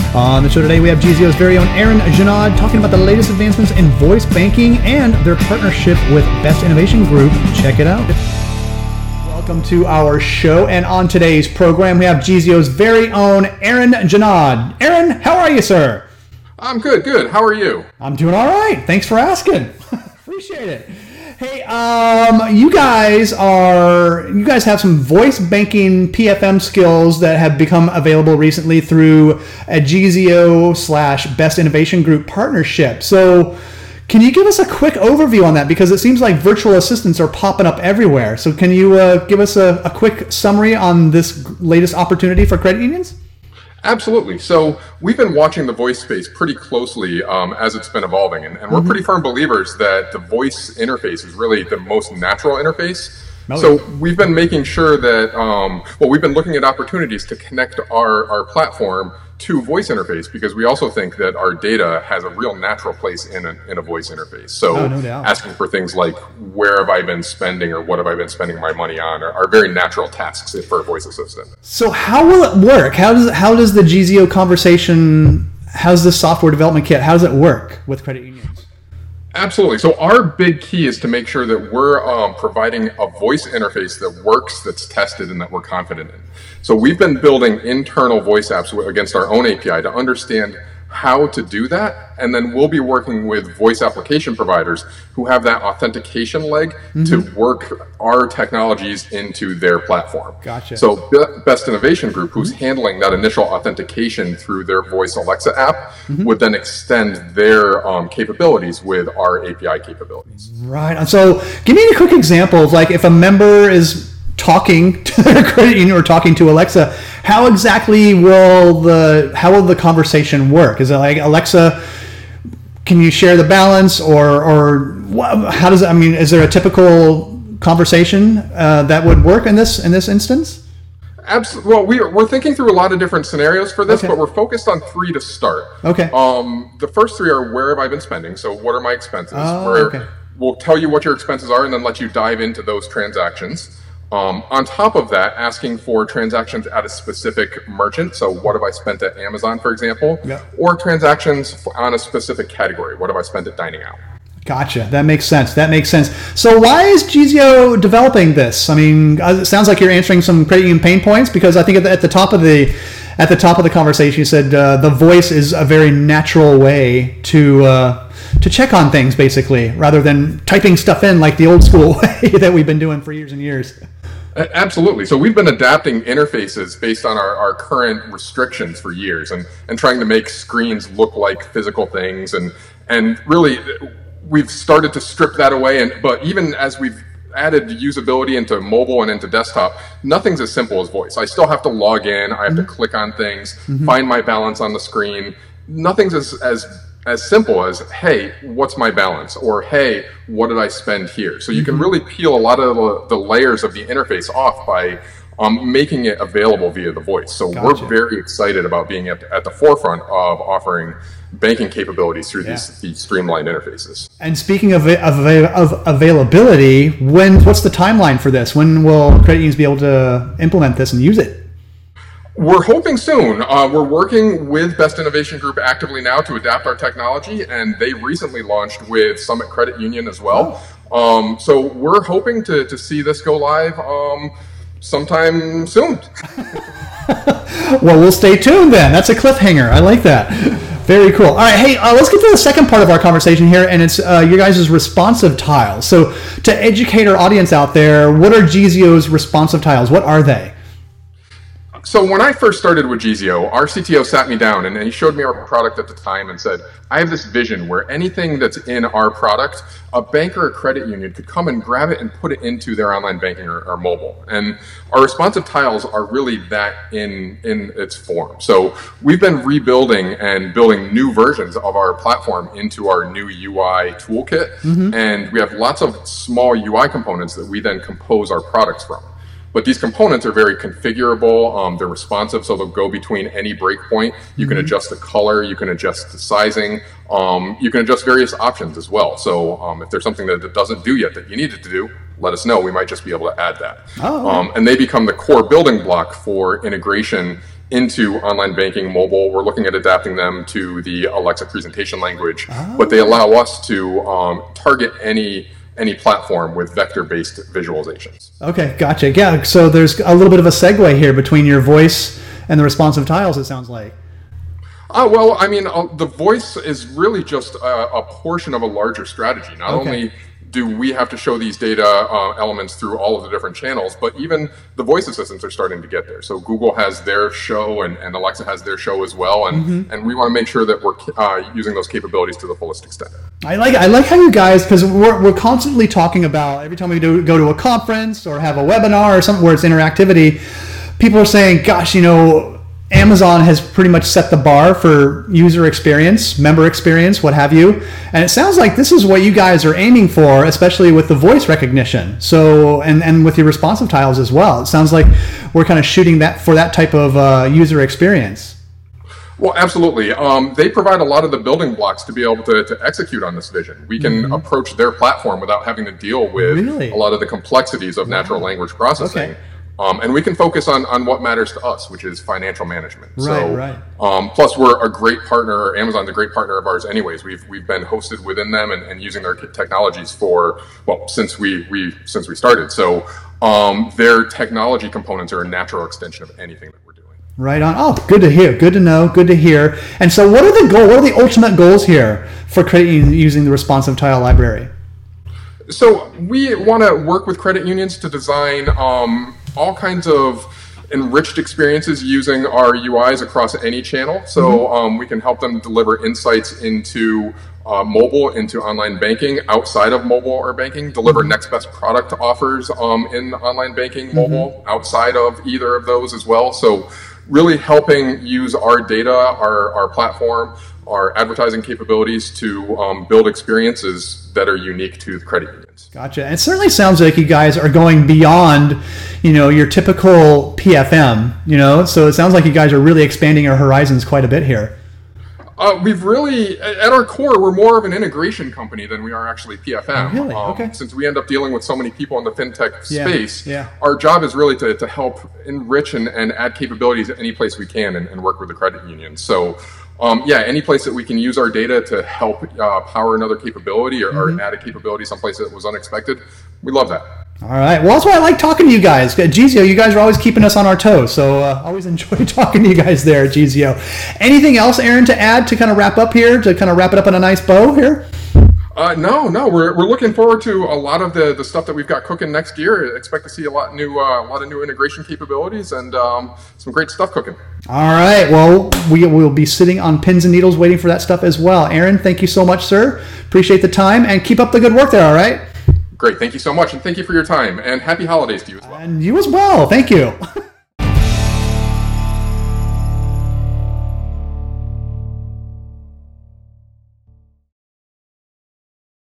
On the show today, we have Geezio's very own Aaron Janad talking about the latest advancements in voice banking and their partnership with Best Innovation Group. Check it out. Welcome to our show, and on today's program, we have Geezio's very own Aaron Janad. Aaron, how are you, sir? I'm good. How are you? I'm doing all right. Thanks for asking. Appreciate it. Hey, you guys have some voice banking PFM skills that have become available recently through a Geezio/Best Innovation Group partnership. So can you give us a quick overview on that? Because it seems like virtual assistants are popping up everywhere. So can you give us a quick summary on this latest opportunity for credit unions? Absolutely. So we've been watching the voice space pretty closely as it's been evolving, and we're pretty firm believers that the voice interface is really the most natural interface. So we've been making sure that, we've been looking at opportunities to connect our platform to voice interface, because we also think that our data has a real natural place in a voice interface. So no doubt. Asking for things like, where have I been spending, or what have I been spending my money on, are very natural tasks for a voice assistant. So how will it work? How does the Geezio conversation, how's the software development kit, how does it work with credit unions? Absolutely. So our big key is to make sure that we're providing a voice interface that works, that's tested, and that we're confident in. So we've been building internal voice apps against our own API to understand how to do that, and then we'll be working with voice application providers who have that authentication leg to work our technologies into their platform. Gotcha. So Best Innovation Group, who's handling that initial authentication through their voice Alexa app, would then extend their capabilities with our API capabilities. Right. So give me a quick example of, like, if a member is talking to their credit union or talking to Alexa, how exactly will the conversation work? Is it like, Alexa, can you share the balance, or how does it, is there a typical conversation that would work in this instance? Absolutely. Well, we're thinking through a lot of different scenarios for this, but we're focused on 3 to start. Okay. The first 3 are, where have I been spending? So what are my expenses? Okay. We'll tell you what your expenses are and then let you dive into those transactions. On top of that, asking for transactions at a specific merchant. So what have I spent at Amazon, for example? Yeah. Or transactions on a specific category. What have I spent at dining out? Gotcha. That makes sense. So why is Geezio developing this? It sounds like you're answering some credit union pain points, because I think at the top of the conversation, you said the voice is a very natural way to check on things, basically, rather than typing stuff in like the old school way that we've been doing for years and years. Absolutely. So we've been adapting interfaces based on our current restrictions for years, and trying to make screens look like physical things, and really we've started to strip that away. But even as we've added usability into mobile and into desktop, nothing's as simple as voice. I still have to log in, I have to click on things, find my balance on the screen. Nothing's as simple as, hey, what's my balance? Or, hey, what did I spend here? So you can really peel a lot of the layers of the interface off by making it available via the voice. So we're very excited about being at the forefront of offering banking capabilities through these streamlined interfaces. And speaking of availability, what's the timeline for this? When will credit unions be able to implement this and use it? We're hoping soon. We're working with Best Innovation Group actively now to adapt our technology, and they recently launched with Summit Credit Union as well. So we're hoping to see this go live sometime soon. Well, we'll stay tuned then. That's a cliffhanger. I like that. Very cool. All right, hey, let's get to the second part of our conversation here, and it's your guys' responsive tiles. So to educate our audience out there, what are Geezio's responsive tiles? What are they? So when I first started with Geezio, our CTO sat me down and he showed me our product at the time and said, I have this vision where anything that's in our product, a bank or a credit union could come and grab it and put it into their online banking or mobile. And our responsive tiles are really that in its form. So we've been rebuilding and building new versions of our platform into our new UI toolkit. And we have lots of small UI components that we then compose our products from. But these components are very configurable. They're responsive, so they'll go between any breakpoint. You can adjust the color, you can adjust the sizing, you can adjust various options as well. So if there's something that it doesn't do yet that you need it to do, let us know. We might just be able to add that. And they become the core building block for integration into online banking mobile. We're looking at adapting them to the Alexa presentation language, but they allow us to target any platform with vector-based visualizations. Okay, gotcha. Yeah, so there's a little bit of a segue here between your voice and the responsive tiles, it sounds like. Well, I mean, the voice is really just a portion of a larger strategy. Not only do we have to show these data elements through all of the different channels, but even the voice assistants are starting to get there. So Google has their show and Alexa has their show as well, and we want to make sure that we're using those capabilities to the fullest extent. I like how you guys, because we're constantly talking about, every time we go to a conference or have a webinar or something where it's interactivity, people are saying, gosh, Amazon has pretty much set the bar for user experience, member experience, what have you. And it sounds like this is what you guys are aiming for, especially with the voice recognition. So, and with your responsive tiles as well. It sounds like we're kind of shooting that for that type of user experience. Well, absolutely. They provide a lot of the building blocks to be able to execute on this vision. We can approach their platform without having to deal with a lot of the complexities of natural language processing. Okay. And we can focus on what matters to us, which is financial management. Right. Plus, we're a great partner. Amazon's a great partner of ours, anyways. We've been hosted within them and using their technologies since we started. So their technology components are a natural extension of anything that we're doing. Right on. Oh, good to hear. Good to know. Good to hear. And so, what are the ultimate goals here for creating using the responsive tile library? So we want to work with credit unions to design all kinds of enriched experiences using our UIs across any channel. So we can help them deliver insights into mobile, into online banking, outside of mobile or banking, deliver next best product offers in online banking, mobile, outside of either of those as well. So really helping use our data, our platform, our advertising capabilities to build experiences that are unique to the credit unions. Gotcha. And it certainly sounds like you guys are going beyond, your typical PFM, so it sounds like you guys are really expanding your horizons quite a bit here. We've really, at our core, we're more of an integration company than we are actually PFM. Really? Okay. Since we end up dealing with so many people in the fintech space, our job is really to help enrich and add capabilities at any place we can and work with the credit union. So, any place that we can use our data to help power another capability or add a capability someplace that was unexpected, we love that. All right. Well, that's why I like talking to you guys. Geezeo, you guys are always keeping us on our toes. So always enjoy talking to you guys there at Geezeo. Anything else, Aaron, to add to kind of wrap up here, to kind of wrap it up in a nice bow here? No. We're looking forward to a lot of the stuff that we've got cooking next year. Expect to see a lot of new integration capabilities and some great stuff cooking. All right. Well, we will be sitting on pins and needles waiting for that stuff as well. Aaron, thank you so much, sir. Appreciate the time and keep up the good work there. All right. Great. Thank you so much. And thank you for your time. And happy holidays to you as well. And you as well. Thank you.